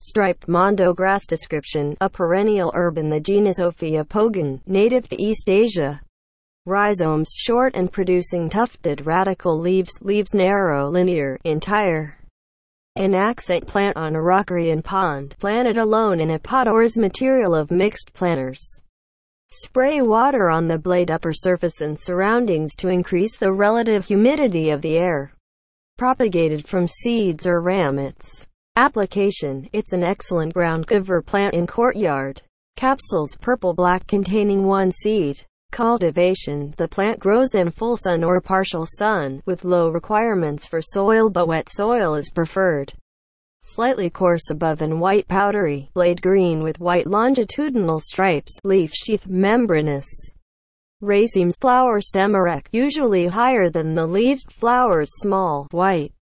Striped mondo grass. Description: a perennial herb in the genus Ophiopogon, native to East Asia. Rhizomes short and producing tufted radical leaves. Leaves narrow, linear, entire. An accent plant on a rockery pond. Planted alone in a pot or as material of mixed planters. Spray water on the blade, upper surface and surroundings to increase the relative humidity of the air. Propagated from seeds or ramets. Application: it's an excellent ground cover plant in courtyard. Capsules purple-black containing one seed. Cultivation: the plant grows in full sun or partial sun, with low requirements for soil but wet soil is preferred. Slightly coarse above and white powdery. Blade green with white longitudinal stripes. Leaf sheath membranous. Racemes. Flower stem erect, usually higher than the leaves. Flowers small, white.